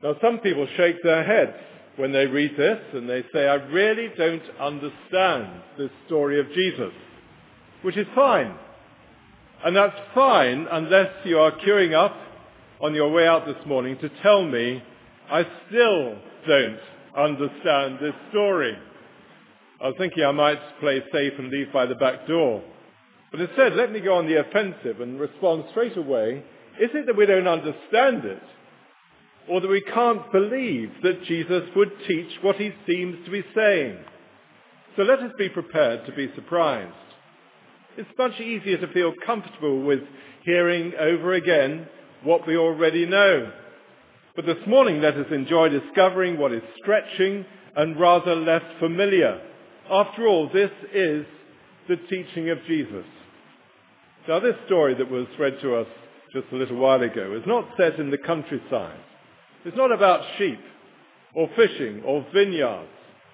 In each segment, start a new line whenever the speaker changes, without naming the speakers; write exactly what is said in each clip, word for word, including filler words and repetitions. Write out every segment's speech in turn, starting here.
Now, some people shake their heads when they read this and they say, I really don't understand this story of Jesus, which is fine. And that's fine unless you are queuing up on your way out this morning to tell me, I still don't understand this story. I was thinking I might play safe and leave by the back door. But instead, let me go on the offensive and respond straight away. Is it that we don't understand it? Or that we can't believe that Jesus would teach what he seems to be saying? So let us be prepared to be surprised. It's much easier to feel comfortable with hearing over again what we already know. But this morning, let us enjoy discovering what is stretching and rather less familiar. After all, this is the teaching of Jesus. Now, this story that was read to us just a little while ago is not set in the countryside. It's not about sheep or fishing or vineyards.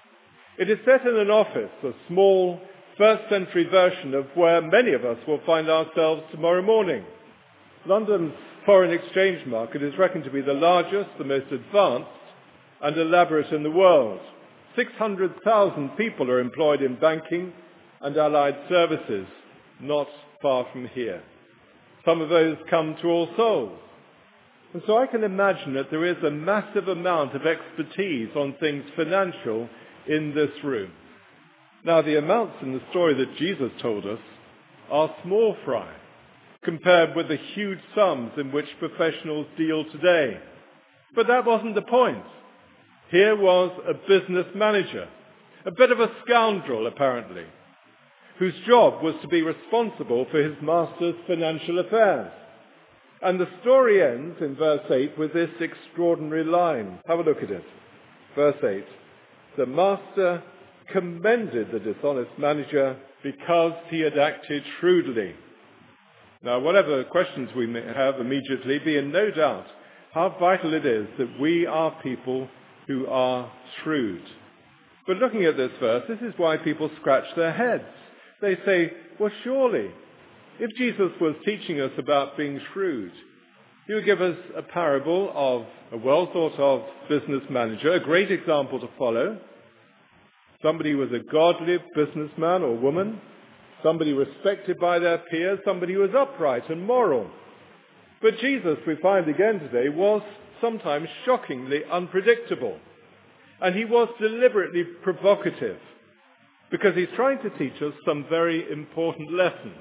It is set in an office, a small first century version of where many of us will find ourselves tomorrow morning. London's foreign exchange market is reckoned to be the largest, the most advanced and elaborate in the world. six hundred thousand people are employed in banking and allied services, not far from here. Some of those come to All Souls. And so I can imagine that there is a massive amount of expertise on things financial in this room. Now, the amounts in the story that Jesus told us are small fry compared with the huge sums in which professionals deal today. But that wasn't the point. Here was a business manager, a bit of a scoundrel apparently, whose job was to be responsible for his master's financial affairs. And the story ends in verse eight with this extraordinary line. Have a look at it. Verse eight. The master commended the dishonest manager because he had acted shrewdly. Now, whatever questions we may have immediately, be in no doubt how vital it is that we are people who are shrewd. But looking at this verse, this is why people scratch their heads. They say, well, surely, if Jesus was teaching us about being shrewd, he would give us a parable of a well-thought-of business manager, a great example to follow, somebody who was a godly businessman or woman, somebody respected by their peers, somebody who was upright and moral. But Jesus, we find again today, was sometimes shockingly unpredictable. And he was deliberately provocative because he's trying to teach us some very important lessons.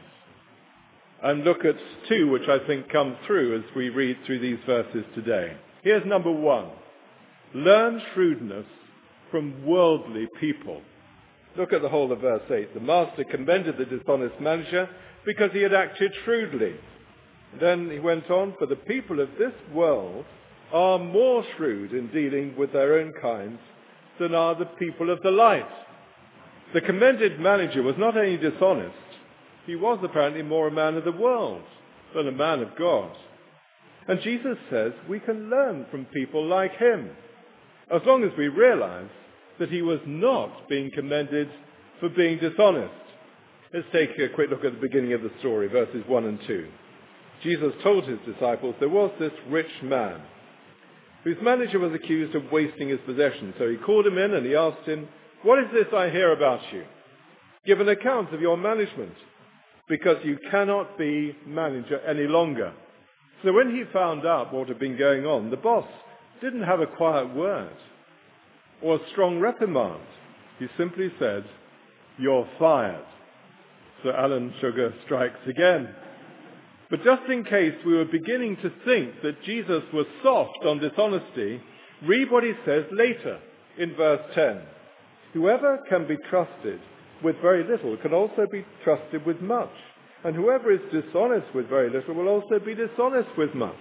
And look at two which I think come through as we read through these verses today. Here's number one. Learn shrewdness from worldly people. Look at the whole of verse eight. The master commended the dishonest manager because he had acted shrewdly. Then he went on, for the people of this world are more shrewd in dealing with their own kinds than are the people of the light. The commended manager was not only dishonest, he was apparently more a man of the world than a man of God. And Jesus says we can learn from people like him, as long as we realize that he was not being commended for being dishonest. Let's take a quick look at the beginning of the story, verses one and two. Jesus told his disciples there was this rich man whose manager was accused of wasting his possessions. So he called him in and he asked him, what is this I hear about you? Give an account of your management, because you cannot be manager any longer. So when he found out what had been going on, the boss didn't have a quiet word or a strong reprimand. He simply said, you're fired. So Alan Sugar strikes again. But just in case we were beginning to think that Jesus was soft on dishonesty, read what he says later in verse ten. Whoever can be trusted with very little can also be trusted with much. And whoever is dishonest with very little will also be dishonest with much.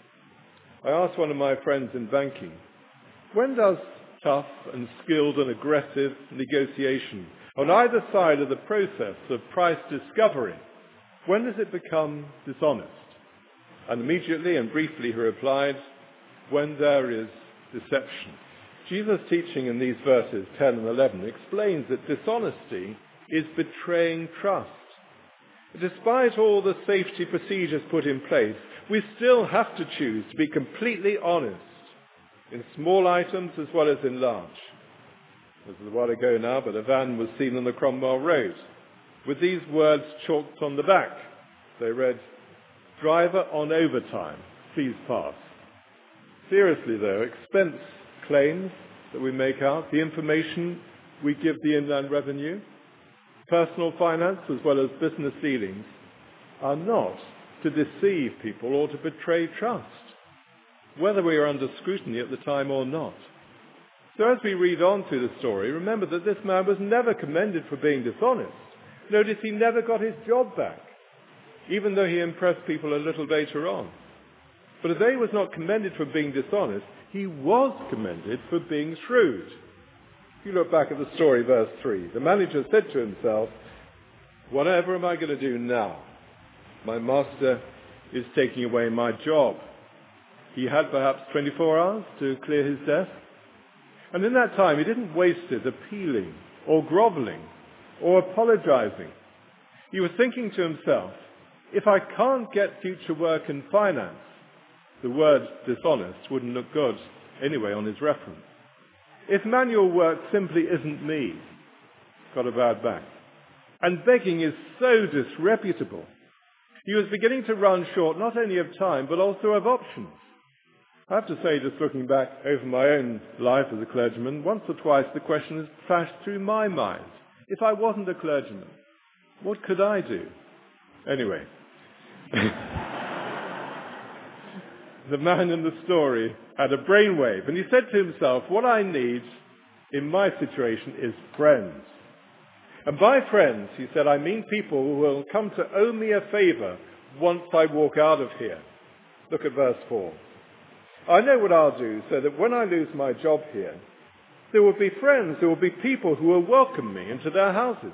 I asked one of my friends in banking, when does tough and skilled and aggressive negotiation on either side of the process of price discovery, when does it become dishonest? And immediately and briefly he replied, when there is deception. Jesus' teaching in these verses ten and eleven explains that dishonesty is betraying trust. Despite all the safety procedures put in place, we still have to choose to be completely honest. in small items as well as in large. This is a while ago now, but a van was seen on the Cromwell Road with these words chalked on the back. They read, "Driver on overtime, please pass." Seriously though, expense claims that we make out, the information we give the Inland Revenue, personal finance as well as business dealings, are not to deceive people or to betray trust, whether we are under scrutiny at the time or not. So as we read on through the story, remember that this man was never commended for being dishonest. Notice he never got his job back, even though he impressed people a little later on. But although he was not commended for being dishonest, he was commended for being shrewd. If you look back at the story, verse three, the manager said to himself, "Whatever am I going to do now? My master is taking away my job." He had perhaps twenty-four hours to clear his desk. And in that time, he didn't waste it appealing or groveling or apologizing. He was thinking to himself, if I can't get future work in finance, the word dishonest wouldn't look good anyway on his reference. If manual work simply isn't me, got a bad back. And begging is so disreputable. He was beginning to run short not only of time, but also of options. I have to say, just looking back over my own life as a clergyman, once or twice the question has flashed through my mind. If I wasn't a clergyman, what could I do? Anyway, the man in the story had a brainwave, and he said to himself, what I need in my situation is friends. And by friends, he said, I mean people who will come to owe me a favor once I walk out of here. Look at verse four. I know what I'll do so that when I lose my job here, there will be friends, there will be people who will welcome me into their houses.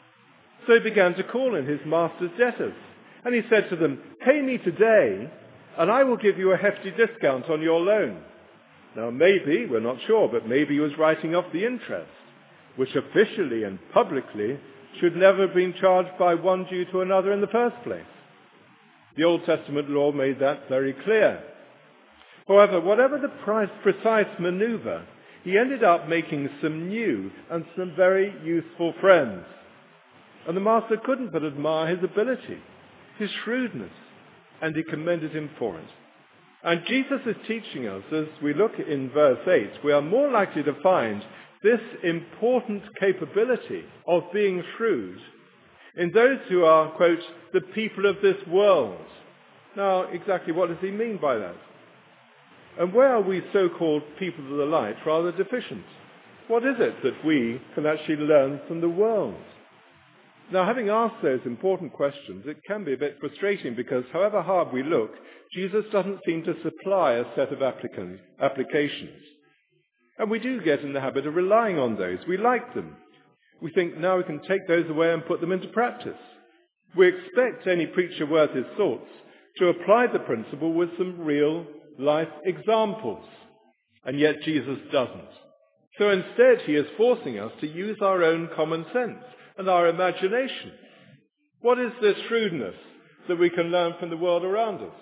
So he began to call in his master's debtors. And he said to them, pay me today, and I will give you a hefty discount on your loan. Now maybe, we're not sure, but maybe he was writing off the interest, which officially and publicly should never have been charged by one Jew to another in the first place. The Old Testament law made that very clear. However, whatever the precise maneuver, he ended up making some new and some very useful friends. And the master couldn't but admire his ability, his shrewdness, and he commended him for it. And Jesus is teaching us, as we look in verse eight, we are more likely to find this important capability of being shrewd in those who are, quote, the people of this world. Now, exactly what does he mean by that? And where are we so-called people of the light rather deficient? What is it that we can actually learn from the world? Now, having asked those important questions, it can be a bit frustrating because however hard we look, Jesus doesn't seem to supply a set of applicant, applications. And we do get in the habit of relying on those. We like them. We think now we can take those away and put them into practice. We expect any preacher worth his salts to apply the principle with some real life examples. And yet Jesus doesn't. So instead he is forcing us to use our own common sense and our imagination. What is this shrewdness that we can learn from the world around us?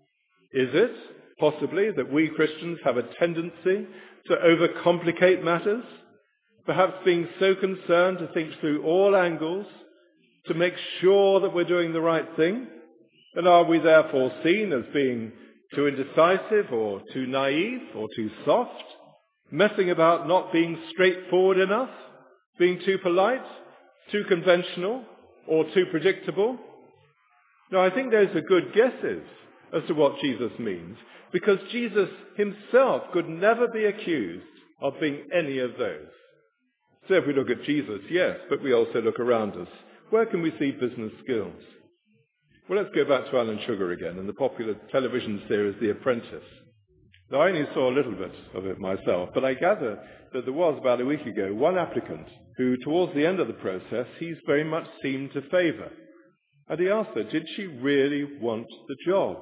Is it possibly that we Christians have a tendency to overcomplicate matters, perhaps being so concerned to think through all angles, to make sure that we're doing the right thing? And are we therefore seen as being too indecisive or too naive or too soft, messing about not being straightforward enough, being too polite, too conventional, or too predictable? Now, I think those are good guesses as to what Jesus means, because Jesus himself could never be accused of being any of those. So if we look at Jesus, yes, but we also look around us. Where can we see business skills? Well, let's go back to Alan Sugar again and the popular television series The Apprentice. Now, I only saw a little bit of it myself, but I gather that there was, about a week ago, one applicant who, towards the end of the process, he's very much seemed to favour. And he asked her, did she really want the job?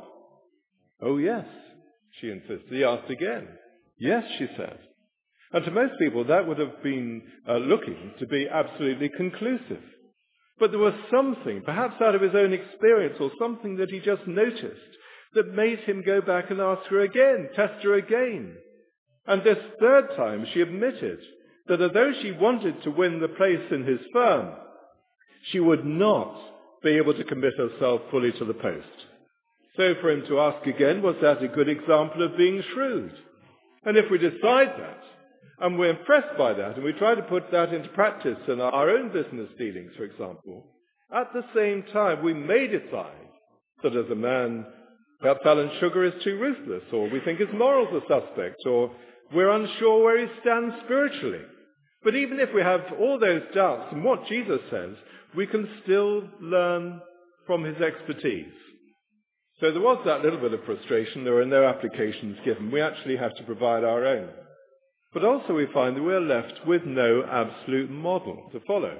Oh, yes, she insisted. He asked again. Yes, she said. And to most people, that would have been uh, looking to be absolutely conclusive. But there was something, perhaps out of his own experience or something that he just noticed, that made him go back and ask her again, test her again. And this third time she admitted that although she wanted to win the place in his firm, she would not be able to commit herself fully to the post. So for him to ask again, was that a good example of being shrewd? And if we decide that, and we're impressed by that, and we try to put that into practice in our own business dealings, for example, at the same time we may decide that as a man, perhaps Alan Sugar is too ruthless, or we think his morals are suspect, or we're unsure where he stands spiritually. But even if we have all those doubts in what Jesus says, we can still learn from his expertise. So there was that little bit of frustration. There were no applications given. We actually have to provide our own. But also we find that we're left with no absolute model to follow.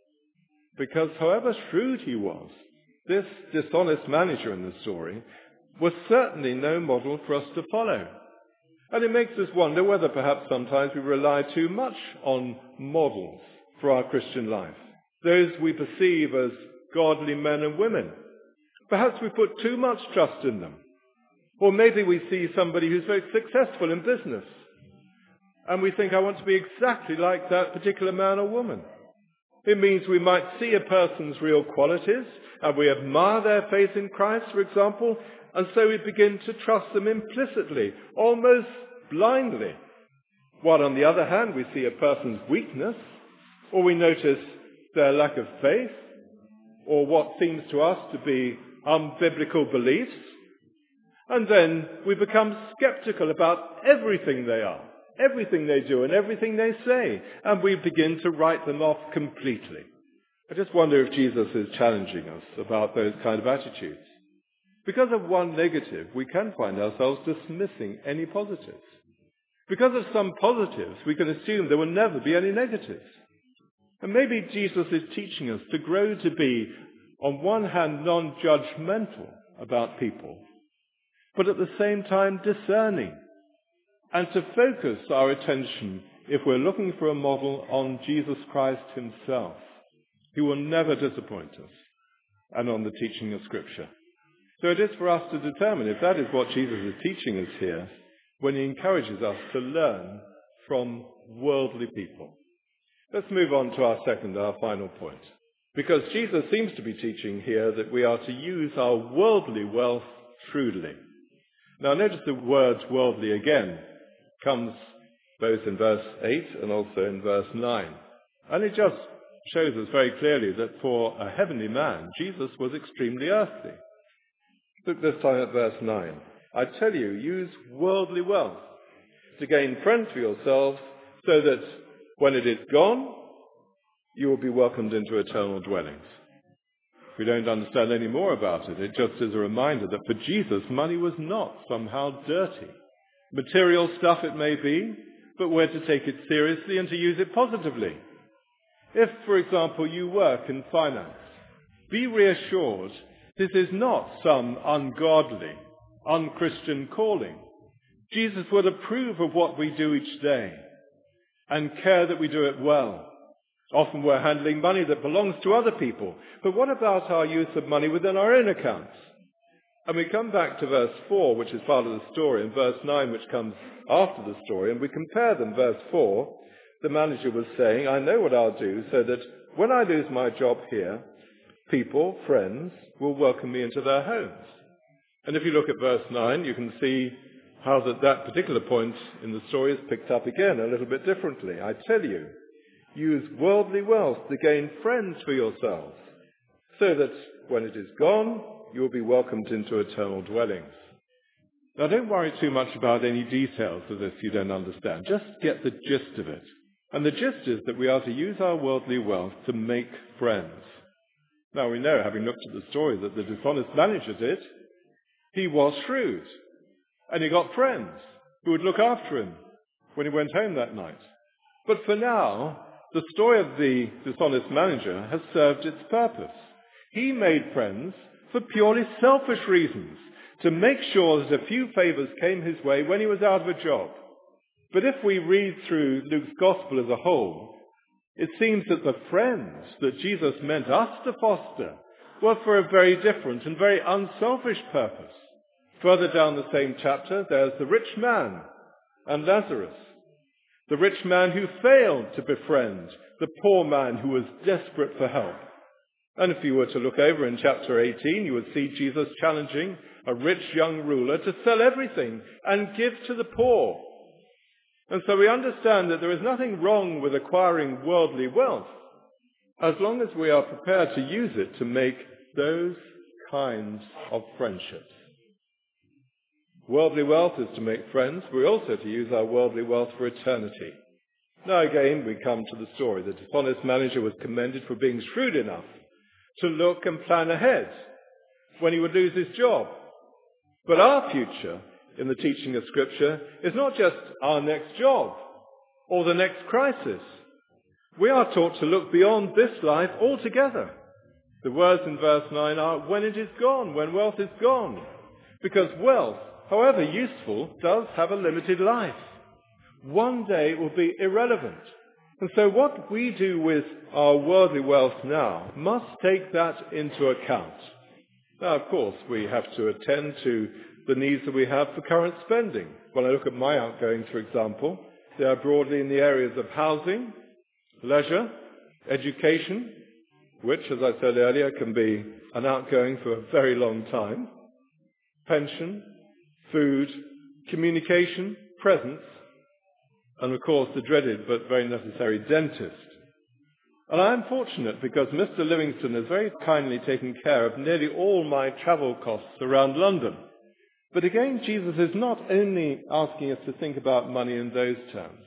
Because however shrewd he was, this dishonest manager in the story was certainly no model for us to follow. And it makes us wonder whether perhaps sometimes we rely too much on models for our Christian life. Those we perceive as godly men and women. Perhaps we put too much trust in them. Or maybe we see somebody who's very successful in business, and we think, I want to be exactly like that particular man or woman. It means we might see a person's real qualities, and we admire their faith in Christ, for example, and so we begin to trust them implicitly, almost blindly. While on the other hand, we see a person's weakness, or we notice their lack of faith, or what seems to us to be unbiblical beliefs, and then we become skeptical about everything they are, everything they do, and everything they say, and we begin to write them off completely. I just wonder if Jesus is challenging us about those kind of attitudes. Because of one negative, we can find ourselves dismissing any positives. Because of some positives, we can assume there will never be any negatives. And maybe Jesus is teaching us to grow to be, on one hand, non-judgmental about people, but at the same time discerning, and to focus our attention, if we're looking for a model, on Jesus Christ himself. He will never disappoint us, and on the teaching of Scripture. So it is for us to determine if that is what Jesus is teaching us here when he encourages us to learn from worldly people. Let's move on to our second, our final point. Because Jesus seems to be teaching here that we are to use our worldly wealth shrewdly. Now notice the word worldly again comes both in verse eight and also in verse nine. And it just shows us very clearly that for a heavenly man, Jesus was extremely earthly. Look this time at verse nine. I tell you, use worldly wealth to gain friends for yourselves, so that when it is gone, you will be welcomed into eternal dwellings. If we don't understand any more about it, it just is a reminder that for Jesus, money was not somehow dirty. Material stuff it may be, but we're to take it seriously and to use it positively. If, for example, you work in finance, be reassured this is not some ungodly, unchristian calling. Jesus would approve of what we do each day and care that we do it well. Often we're handling money that belongs to other people. But what about our use of money within our own accounts? And we come back to verse four, which is part of the story, and verse nine, which comes after the story, and we compare them. Verse four, the manager was saying, I know what I'll do so that when I lose my job here, people, friends, will welcome me into their homes. And if you look at verse nine, you can see how that, that particular point in the story is picked up again a little bit differently. I tell you, use worldly wealth to gain friends for yourselves, so that when it is gone, you will be welcomed into eternal dwellings. Now don't worry too much about any details of this you don't understand. Just get the gist of it. And the gist is that we are to use our worldly wealth to make friends. Now we know, having looked at the story, that the dishonest manager did. He was shrewd, and he got friends who would look after him when he went home that night. But for now, the story of the dishonest manager has served its purpose. He made friends for purely selfish reasons, to make sure that a few favors came his way when he was out of a job. But if we read through Luke's gospel as a whole, it seems that the friends that Jesus meant us to foster were for a very different and very unselfish purpose. Further down the same chapter, there's the rich man. and Lazarus, the rich man who failed to befriend the poor man who was desperate for help. And if you were to look over in chapter eighteen, you would see Jesus challenging a rich young ruler to sell everything and give to the poor. And so we understand that there is nothing wrong with acquiring worldly wealth, as long as we are prepared to use it to make those kinds of friendships. Worldly wealth is to make friends. We're also to use our worldly wealth for eternity. Now again, we come to the story. The dishonest manager was commended for being shrewd enough to look and plan ahead when he would lose his job. But our future in the teaching of Scripture is not just our next job or the next crisis. We are taught to look beyond this life altogether. The words in verse nine are, when it is gone, when wealth is gone. Because wealth, however useful, does have a limited life. One day it will be irrelevant. And so what we do with our worldly wealth now must take that into account. Now, of course, we have to attend to the needs that we have for current spending. When I look at my outgoings, for example, they are broadly in the areas of housing, leisure, education, which, as I said earlier, can be an outgoing for a very long time, pension, food, communication, presents, and of course the dreaded but very necessary dentist. And I am fortunate because Mister Livingston has very kindly taken care of nearly all my travel costs around London. But again, Jesus is not only asking us to think about money in those terms.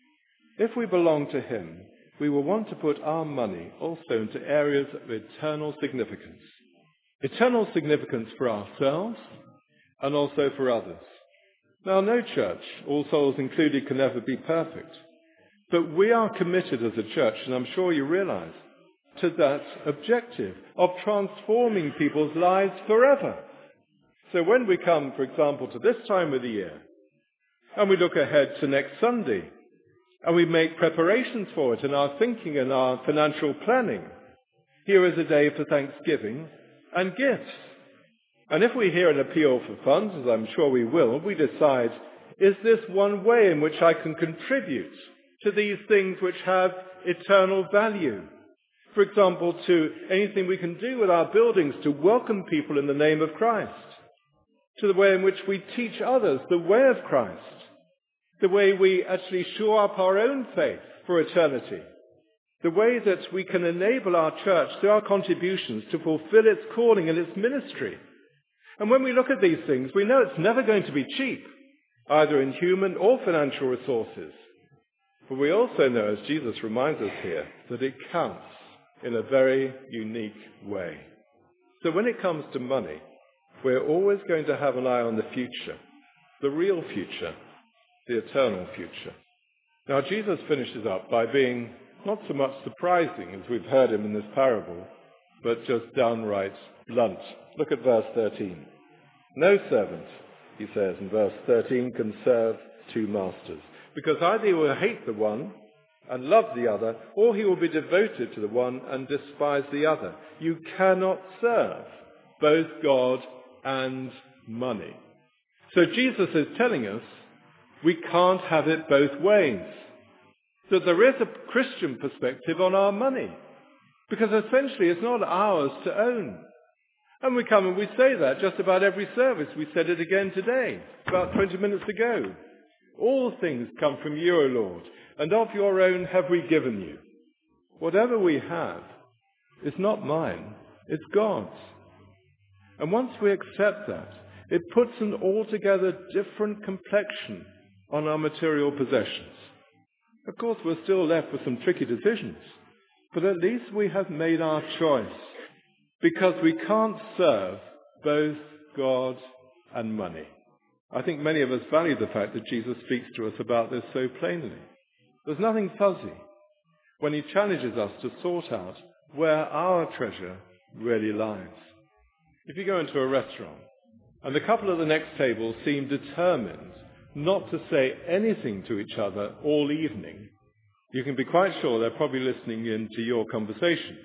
If we belong to him, we will want to put our money also into areas of eternal significance. Eternal significance for ourselves and also for others. Now, no church, all souls included, can ever be perfect. But we are committed as a church, and I'm sure you realize, to that objective of transforming people's lives forever. So when we come, for example, to this time of the year, and we look ahead to next Sunday, and we make preparations for it in our thinking and our financial planning, here is a day for thanksgiving and gifts. And if we hear an appeal for funds, as I'm sure we will, we decide, is this one way in which I can contribute to these things which have eternal value? For example, to anything we can do with our buildings to welcome people in the name of Christ, to the way in which we teach others the way of Christ, the way we actually shore up our own faith for eternity, the way that we can enable our church through our contributions to fulfill its calling and its ministry. And when we look at these things, we know it's never going to be cheap, either in human or financial resources. But we also know, as Jesus reminds us here, that it counts in a very unique way. So when it comes to money, we're always going to have an eye on the future, the real future, the eternal future. Now, Jesus finishes up by being not so much surprising, as we've heard him in this parable, but just downright blunt. Look at verse thirteen. No servant, he says in verse thirteen, can serve two masters, because either he will hate the one and love the other, or he will be devoted to the one and despise the other. You cannot serve both God and money. So Jesus is telling us we can't have it both ways. That there is a Christian perspective on our money, because essentially it's not ours to own. And we come and we say that just about every service. We said it again today, about twenty minutes ago. All things come from you, O Lord, and of your own have we given you. Whatever we have is not mine, it's God's. And once we accept that, it puts an altogether different complexion on our material possessions. Of course, we're still left with some tricky decisions, but at least we have made our choice, because we can't serve both God and money. I think many of us value the fact that Jesus speaks to us about this so plainly. There's nothing fuzzy when he challenges us to sort out where our treasure really lies. If you go into a restaurant and the couple at the next table seem determined not to say anything to each other all evening, you can be quite sure they're probably listening in to your conversation.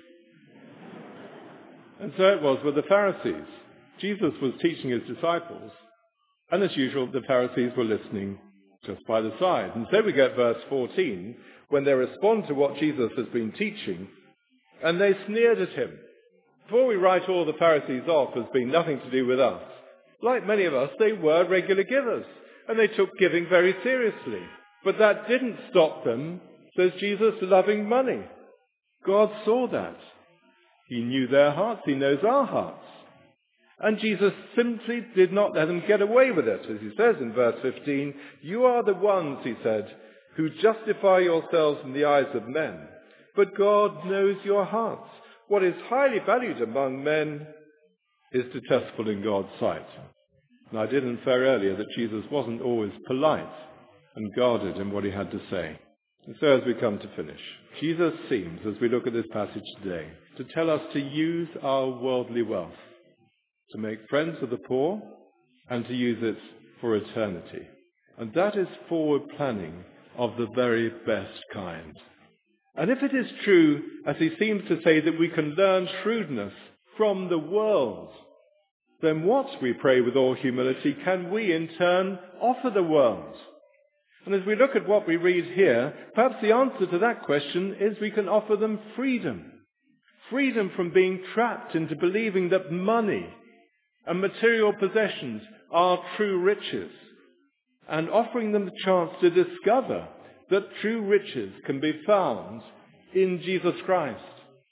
And so it was with the Pharisees. Jesus was teaching his disciples, and as usual, the Pharisees were listening just by the side. And so we get verse fourteen, when they respond to what Jesus has been teaching, and they sneered at him. Before we write all the Pharisees off as being nothing to do with us, like many of us, they were regular givers, and they took giving very seriously. But that didn't stop them, says Jesus, loving money. God saw that. He knew their hearts. He knows our hearts. And Jesus simply did not let them get away with it. As he says in verse fifteen, you are the ones, he said, who justify yourselves in the eyes of men. But God knows your hearts. What is highly valued among men is detestable in God's sight. And I did infer earlier that Jesus wasn't always polite and guarded in what he had to say. And so as we come to finish, Jesus seems, as we look at this passage today, to tell us to use our worldly wealth, to make friends of the poor, and to use it for eternity. And that is forward planning of the very best kind. And if it is true, as he seems to say, that we can learn shrewdness from the world, then what, we pray with all humility, can we in turn offer the world? And as we look at what we read here, perhaps the answer to that question is we can offer them freedom. Freedom from being trapped into believing that money and material possessions are true riches, and offering them the chance to discover that true riches can be found in Jesus Christ.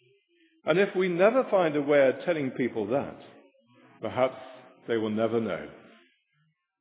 And if we never find a way of telling people that, perhaps they will never know.